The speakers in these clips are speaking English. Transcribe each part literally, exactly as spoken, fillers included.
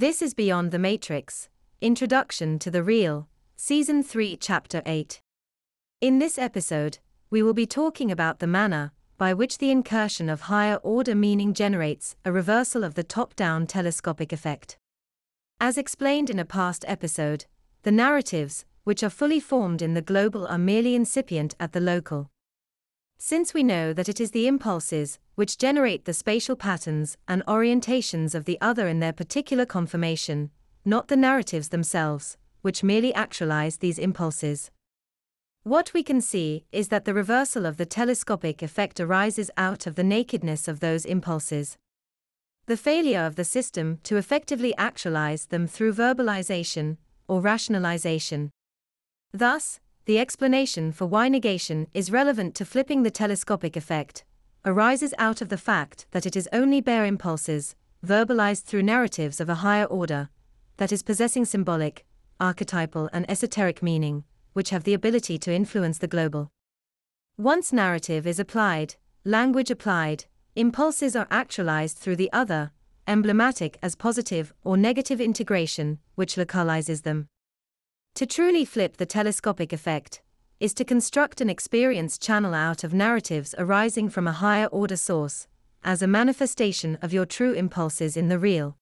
This is Beyond the Matrix, Introduction to the Real, Season three, Chapter eight. In this episode, we will be talking about the manner by which the incursion of higher-order meaning generates a reversal of the top-down telescopic effect. As explained in a past episode, the narratives, which are fully formed in the global, are merely incipient at the local. Since we know that it is the impulses which generate the spatial patterns and orientations of the other in their particular conformation, not the narratives themselves, which merely actualize these impulses. What we can see is that the reversal of the telescopic effect arises out of the nakedness of those impulses. The failure of the system to effectively actualize them through verbalization or rationalization. Thus, the explanation for why negation is relevant to flipping the telescopic effect arises out of the fact that it is only bare impulses, verbalized through narratives of a higher order, that is possessing symbolic, archetypal and esoteric meaning, which have the ability to influence the global. Once narrative is applied, language applied, impulses are actualized through the other, emblematic as positive or negative integration, which localizes them. To truly flip the telescopic effect is to construct an experience channel out of narratives arising from a higher order source, as a manifestation of your true impulses in the real.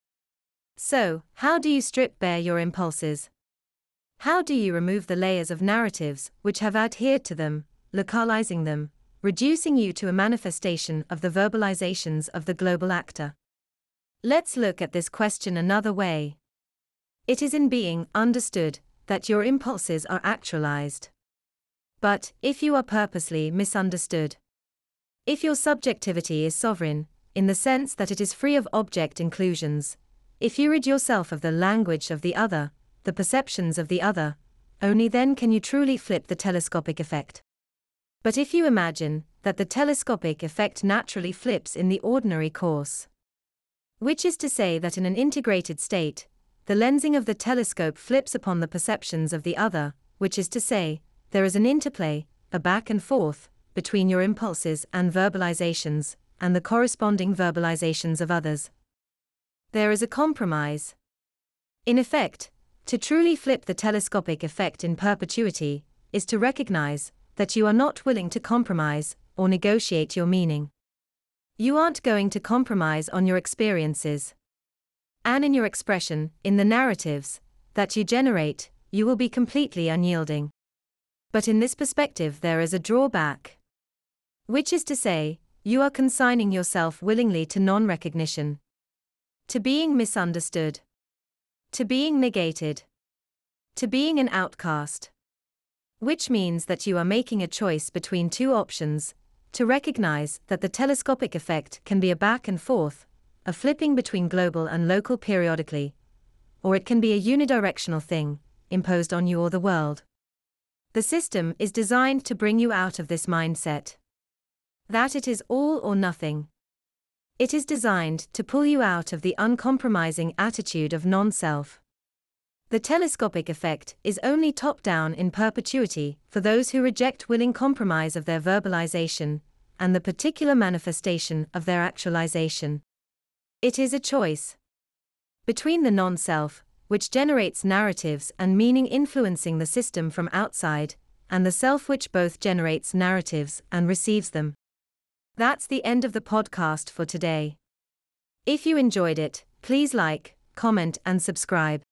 So, how do you strip bare your impulses? How do you remove the layers of narratives which have adhered to them, localizing them, reducing you to a manifestation of the verbalizations of the global actor? Let's look at this question another way. It is in being understood that your impulses are actualized. But, if you are purposely misunderstood, if your subjectivity is sovereign, in the sense that it is free of object inclusions, if you rid yourself of the language of the other, the perceptions of the other, only then can you truly flip the telescopic effect. But if you imagine that the telescopic effect naturally flips in the ordinary course, which is to say that in an integrated state, the lensing of the telescope flips upon the perceptions of the other, which is to say, there is an interplay, a back and forth, between your impulses and verbalizations, and the corresponding verbalizations of others. There is a compromise. In effect, to truly flip the telescopic effect in perpetuity is to recognize that you are not willing to compromise or negotiate your meaning. You aren't going to compromise on your experiences. And in your expression, in the narratives that you generate, you will be completely unyielding. But in this perspective there is a drawback. Which is to say, you are consigning yourself willingly to non-recognition, to being misunderstood, to being negated, to being an outcast. Which means that you are making a choice between two options, to recognize that the telescopic effect can be a back and forth, a flipping between global and local periodically, or it can be a unidirectional thing, imposed on you or the world. The system is designed to bring you out of this mindset, that it is all or nothing. It is designed to pull you out of the uncompromising attitude of non-self. The telescopic effect is only top-down in perpetuity for those who reject willing compromise of their verbalization and the particular manifestation of their actualization. It is a choice between the non-self, which generates narratives and meaning influencing the system from outside, and the self which both generates narratives and receives them. That's the end of the podcast for today. If you enjoyed it, please like, comment and subscribe.